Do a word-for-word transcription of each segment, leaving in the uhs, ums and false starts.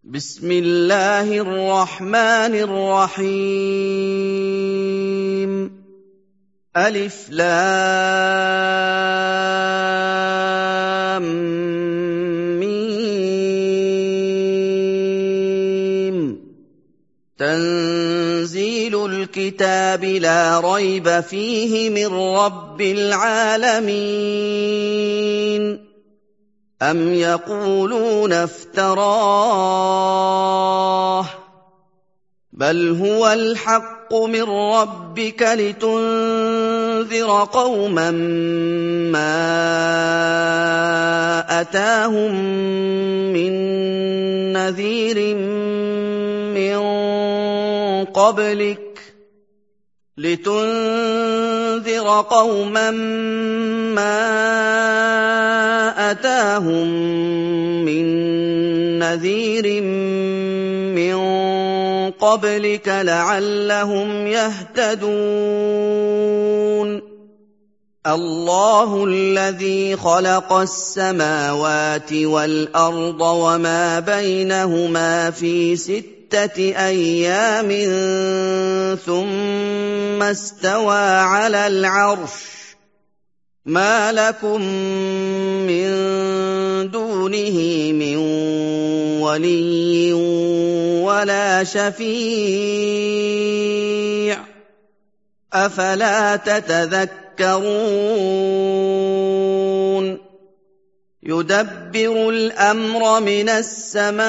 بسم الله الرحمن الرحيم ألف لام ميم تنزيل الكتاب لا ريب فيه من رب العالمين أم يقولون افتراه بل هو الحق من ربك لتنذر قوما ما أتاهم من نذير من قبلك لتنذر قوما ما أتاهم من نذير من قبلك لعلهم يهتدون الله الذي خلق السماوات والأرض وما بينهما في ستة أيام ثم استوى على العرش ما لكم من دونه من ولي ولا شفيع أفلا تتذكرون يدبر الأمر من السماء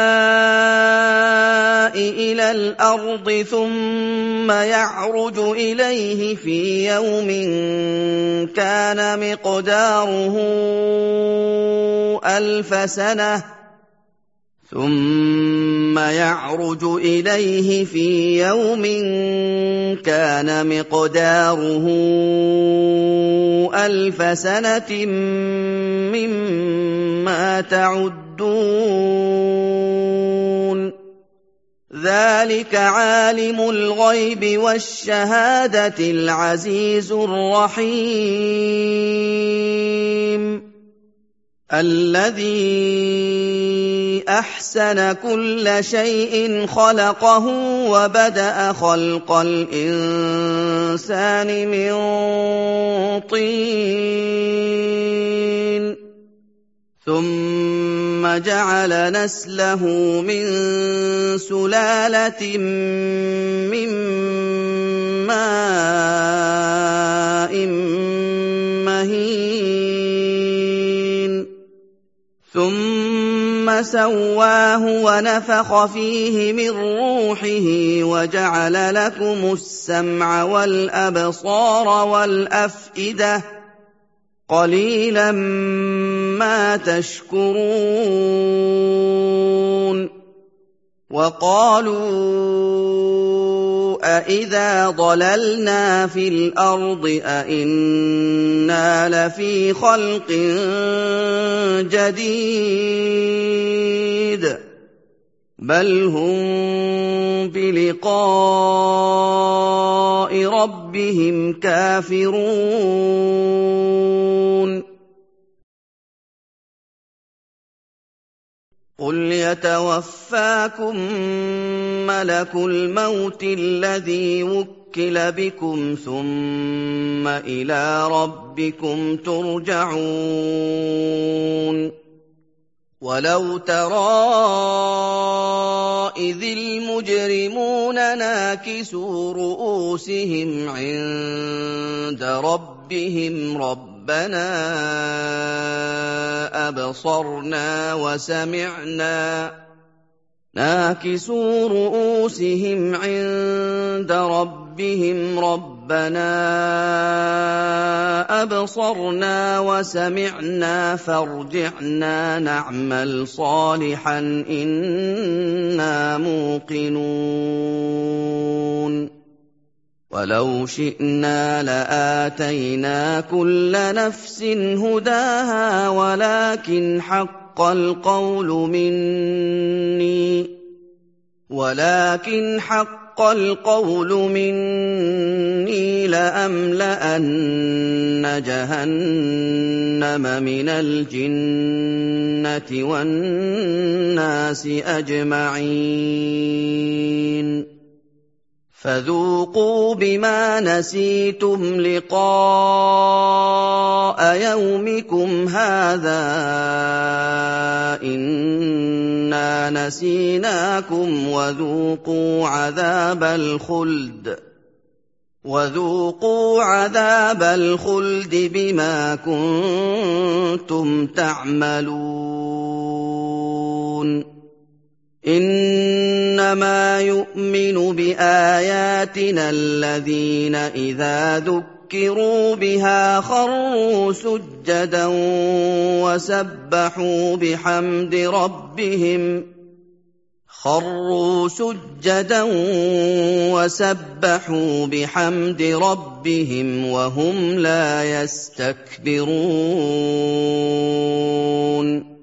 إلى الأرض ثم يعرج إليه في يوم كان مقداره ألف سنة ثم يعرج إليه في يوم كان مقداره ألف سنة مما تعدون ذلك عالم الغيب والشهادة العزيز الرحيم الذي أحسن كل شيء خلقه وبدأ خلق الإنسان من طين ثم جعل نسله من سلالة من ماء مهين ثم سواه ونفخ فيه من روحه وجعل لكم السمع والأبصار والأفئدة قليلا ما تشكرون وقالوا أإذا ضللنا في الأرض أإنا لفي خلق جديد بل هم بلقاء ربهم كافرون قل يتوفاكم ملك الموت الذي وكل بكم ثم إلى ربكم ترجعون ولو ترى إذ المجرمون ناكسوا رؤوسهم عند ربهم ربنا أبصرنا وسمعنا ناكسوا رؤوسهم عند ربهم ربنا أبصرنا وسمعنا فارجعنا نعمل صالحا إنا موقنون ولو شئنا لآتينا كل نفس هداها ولكن حق القول مني ولكن حق حق القول مني لأملأن جهنم من الجنة والناس أجمعين فذوقوا بما نسيتم لقاء يومكم هذا إنا نسيناكم وذوقوا عذاب الخلد وذوقوا عذاب الخلد بما كنتم تعملون إنما يؤمن بآياتنا الذين إذا ذكروا بها خروا سجدا وسبحوا بحمد ربهم خروا سجدا وسبحوا بحمد ربهم وهم لا يستكبرون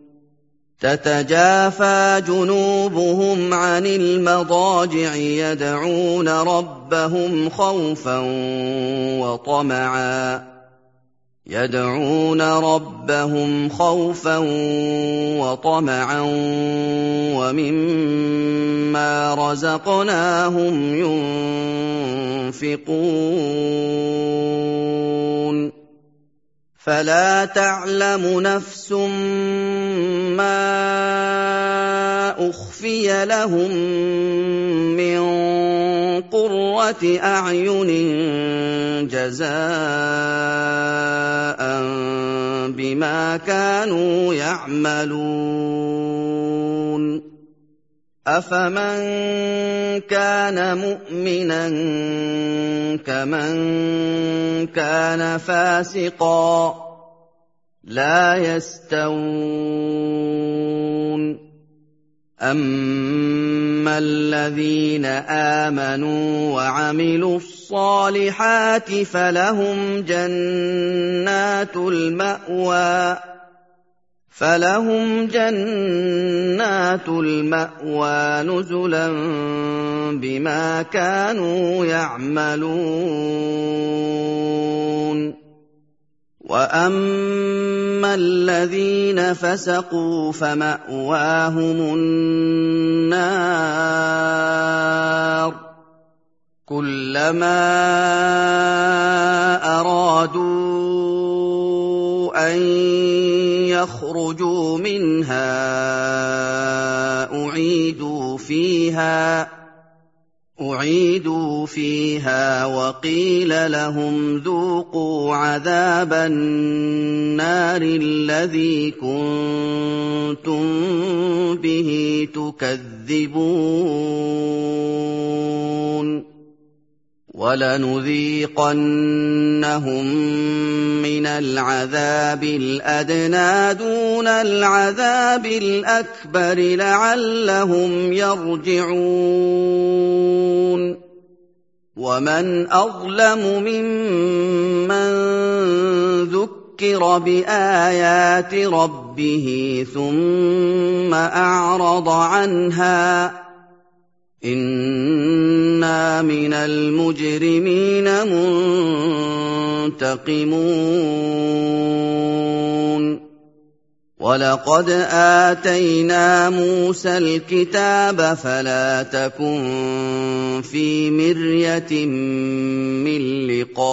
تتجافى جنوبهم عن المضاجع يدعون ربهم خوفا وطمعا يدعون ربهم خوفا وطمعا ومما رزقناهم ينفقون فلا تعلم نفس ما أخفي لهم من قرة أعين جزاء بما كانوا يعملون أفمن كان مؤمنا كمن كان فاسقا لا يستوون أما الذين آمنوا وعملوا الصالحات فلهم جنات المأوى فلهم جنات المأوى نزلا بما كانوا يعملون وأما الذين فسقوا فمأواهم النار كلما أرادوا أن يخرجوا منها أعيدوا فيها أعيدوا فيها وقيل لهم ذوقوا عذاب النار الذي كنتم به تكذبون ولنذيقنهم من العذاب الأدنى دون العذاب الأكبر لعلهم يرجعون ومن أظلم ممن ذكر بآيات ربه ثم أعرض عنها إنا من المجرمين منتقمون ولقد آتينا موسى الكتاب فلا تكن في مرية من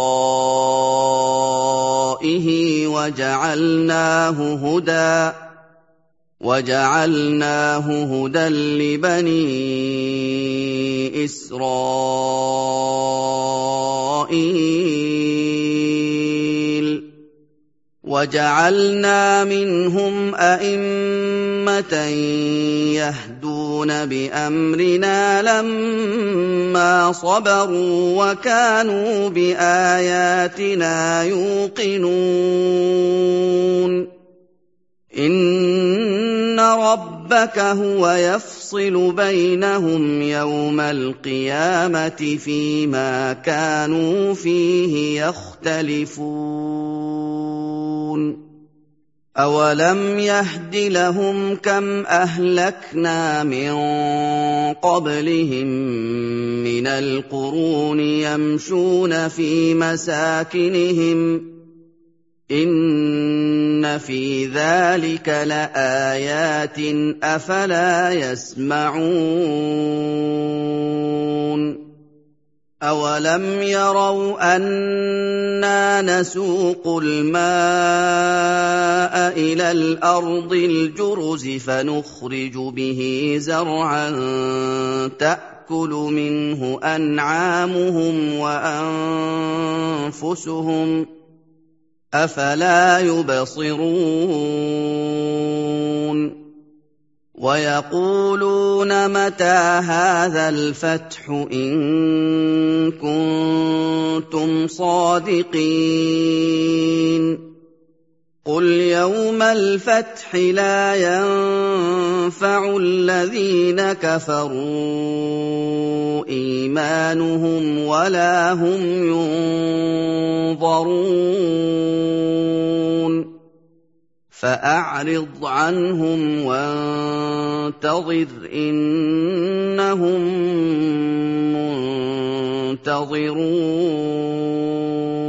لقائه وجعلناه هدى وجعلناه هدى لبني إسرائيل وجعلنا منهم أئمة يهدون بأمرنا لما صبروا وكانوا بآياتنا يوقنون إن ربك هو يفصل بينهم يوم القيامة فيما كانوا فيه يختلفون أَوَلَمْ يَهْدِ لَهُمْ كَمْ أَهْلَكْنَا مِن قَبْلِهِم مِّنَ الْقُرُونِ يَمْشُونَ فِي مَسَاكِنِهِمْ ۗ إِنَّ فِي ذَٰلِكَ لَآيَاتٍ ۖ أَفَلَا يَسْمَعُونَ أَوَلَمْ يَرَوْا أَنَّا نَسُوقُ الْمَاءَ إِلَى الْأَرْضِ الْجُرُزِ فَنُخْرِجُ بِهِ زَرْعًا تَأْكُلُ مِنْهُ أَنْعَامُهُمْ وَأَنفُسُهُمْ ۖ أَفَلَا يُبْصِرُونَ وَيَقُولُونَ مَتَىٰ هَٰذَا الْفَتْحُ إِن كُنتُمْ صَادِقِينَ قُلْ يَوْمَ الْفَتْحِ لَا يَنفَعُ الَّذِينَ كَفَرُوا إِيمَانُهُمْ وَلَا هُمْ يُنظَرُونَ فَأَعْرِضْ عَنْهُمْ وَانتَظِرْ إِنَّهُم مُّنتَظِرُونَ